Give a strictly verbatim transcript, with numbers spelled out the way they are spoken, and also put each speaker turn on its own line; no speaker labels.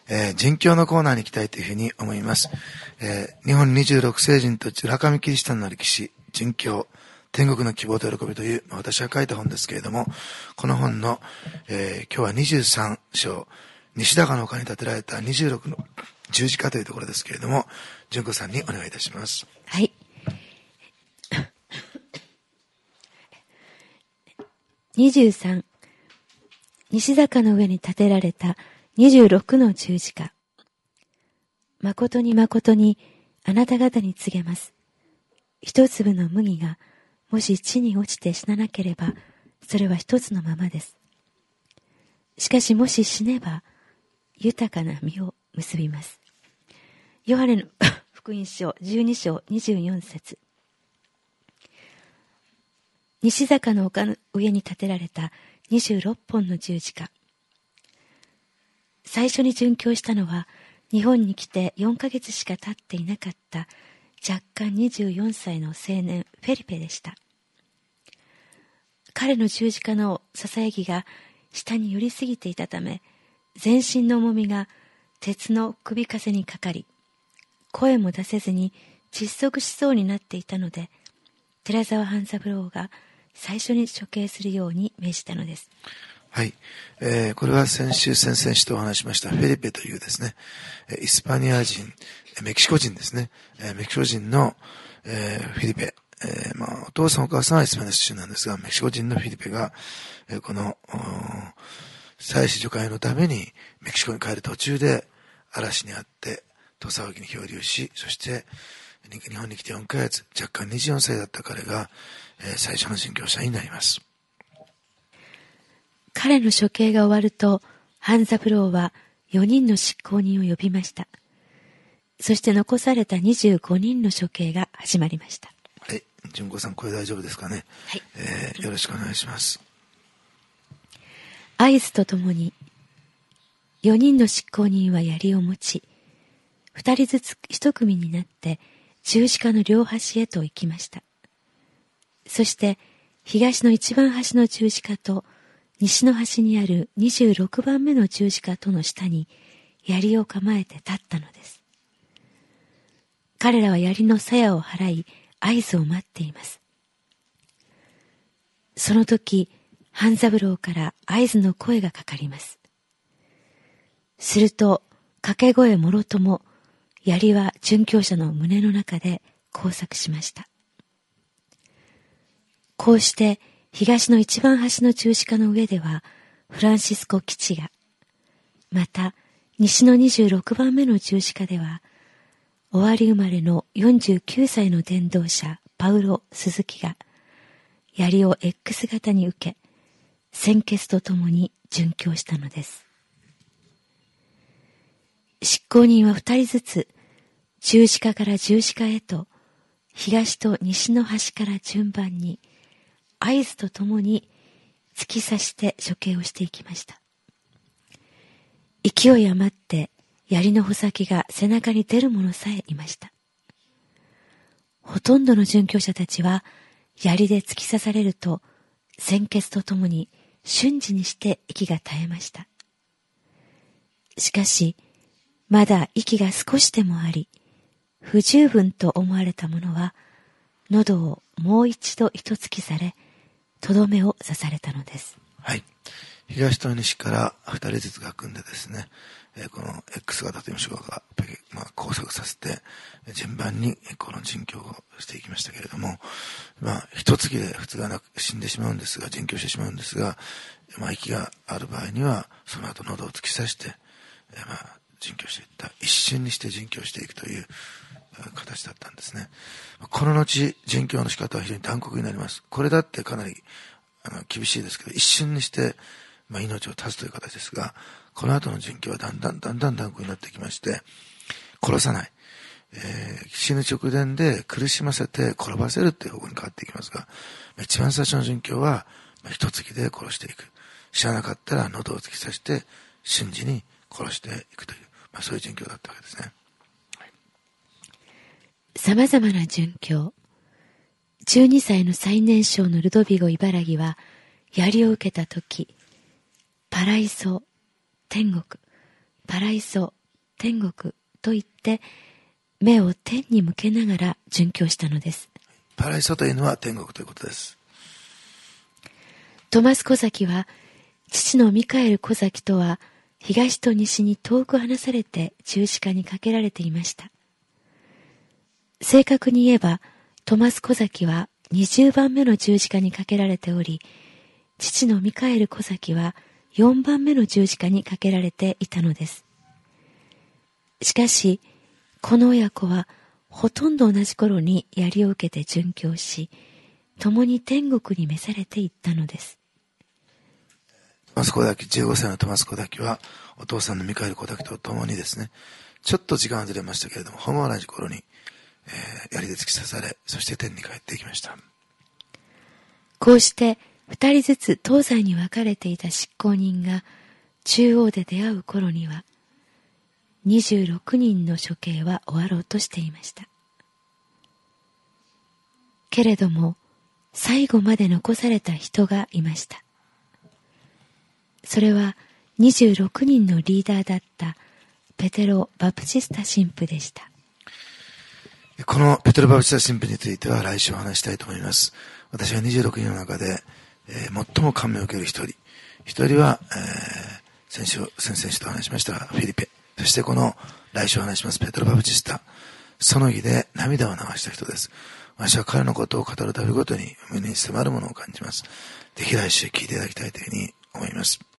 えー、人教のコーナーに行きたいというふうに思います。えー、日本にじゅうろく聖人と村上キリシタンの歴史、人教、天国の希望と喜びという、まあ、私が書いた本ですけれども、この本の、えー、今日はにじゅうさん章、西高の丘に建てられたにじゅうろくの十字架というところですけれども、純子さんにお願いいたします。
はい。にじゅうさん、西坂の上に建てられたにじゅうろくの十字架。誠に誠にあなた方に告げます。一粒の麦がもし地に落ちて死ななければ、それは一つのままです。しかしもし死ねば、豊かな実を結びます。ヨハネの福音書じゅうに章にじゅうよん節。西坂の丘の上に建てられたにじゅうろっぽんの十字架。最初に殉教したのは、日本に来てよんかげつしか経っていなかった若干にじゅうよんさいの青年フェリペでした。彼の十字架のささやきが下に寄りすぎていたため、全身の重みが鉄の首かせにかかり、声も出せずに窒息しそうになっていたので、寺沢半三郎が最初に処刑するように命じたのです。
はい、えー、これは先週先々週とお話しましたフェリペというですね、イスパニア人、メキシコ人ですね、メキシコ人の、えー、フィリペ、えーまあ、お父さんお母さんはイスパニア出身なんですが、メキシコ人のフィリペが、えー、この祭司除会のためにメキシコに帰る途中で嵐にあって土佐沖に漂流し、そして日本に来てよんかげつ、若干にじゅうよんさいだった彼が、えー、最初の殉教者になります。
彼の処刑が終わると、半三郎はよにんの執行人を呼びました。そして残されたにじゅうごにんの処刑が始まりました。
はい、純子さん、これ大丈夫ですかね。
はい、
えー、よろしくお願いします。
合図とともに、よにんの執行人は槍を持ち、ふたりずつ一組になって十字架の両端へと行きました。そして東の一番端の十字架と西の端にあるにじゅうろくばんめの十字架との下に槍を構えて立ったのです。彼らは槍の鞘を払い合図を待っています。その時、半三郎から合図の声がかかります。すると、掛け声もろとも、槍は殉教者の胸の中で交錯しました。こうして、東の一番端の十字架の上では、フランシスコ基地が、また、西のにじゅうろくばんめの十字架では、終わり生まれのよんじゅうきゅうさいの伝道者、パウロ・鈴木が、槍を X 型に受け、鮮血とともに殉教したのです。執行人は二人ずつ、十字架から十字架へと、東と西の端から順番に、合図とともに突き刺して処刑をしていきました。勢い余って槍の穂先が背中に出る者さえいました。ほとんどの殉教者たちは槍で突き刺されると鮮血とともに瞬時にして息が絶えました。しかしまだ息が少しでもあり、不十分と思われた者は喉をもう一度糸突きされ、とどめを刺されたのです。
はい。東と西から二人ずつが組んでですね、えー、この X 型といいましょうか、まあ、交錯させて、順番にこの殉教をしていきましたけれども、まあ、一月で普通がなく死んでしまうんですが、殉教してしまうんですが、まあ、息がある場合には、その後喉を突き刺して、えー、まあ、殉教していった。一瞬にして殉教していくという形だったんですね。この後、殉教の仕方は非常に残酷になります。これだってかなりあの厳しいですけど、一瞬にして、まあ、命を絶つという形ですが、この後の殉教はだんだんだんだん残酷になってきまして、殺さない、えー、死ぬ直前で苦しませて転ばせるっていう方向に変わっていきますが、一番最初の殉教は、まあ、一突きで殺していく。知らなかったら喉を突き刺して瞬時に殺していくという、まあ、そういう殉教だったわけですね。
さまざまな殉教。じゅうにさいの最年少のルドビゴ・イバラギは槍を受けたとき、パライソ、天国、パライソ、 天国と言って目を天に向けながら殉教したのです。
パライソというのは天国ということです。
トマス小崎は父のミカエル小崎とは東と西に遠く離されて十字架にかけられていました。正確に言えばトマス小崎はにじゅうばんめの十字架にかけられており、父のミカエル小崎はよんばんめの十字架にかけられていたのです。しかしこの親子はほとんど同じ頃に槍を受けて殉教し、共に天国に召されていったのです。
トマス小崎、じゅうごさいのトマス小崎はお父さんのミカエル小崎と共にですね、ちょっと時間がずれましたけれども、ほぼ同じ頃に、えー、槍で突き刺され、そして天に帰っていきました。
こうして二人ずつ東西に分かれていた執行人が中央で出会う頃には、にじゅうろくにんの処刑は終わろうとしていました。けれども最後まで残された人がいました。それはにじゅうろくにんのリーダーだったペテロ・バプチスタ神父でした。
このペテロ・バプチスタ神父については来週お話したいと思います。私はにじゅうろくにんの中で、えー、最も感銘を受ける一人。一人は、えー、先週、先々週と話しましたフィリペ。そしてこの来週お話しますペテロ・バプチスタ。その日で涙を流した人です。私は彼のことを語るたびごとに胸に迫るものを感じます。ぜひ来週聞いていただきたいというふうに思います。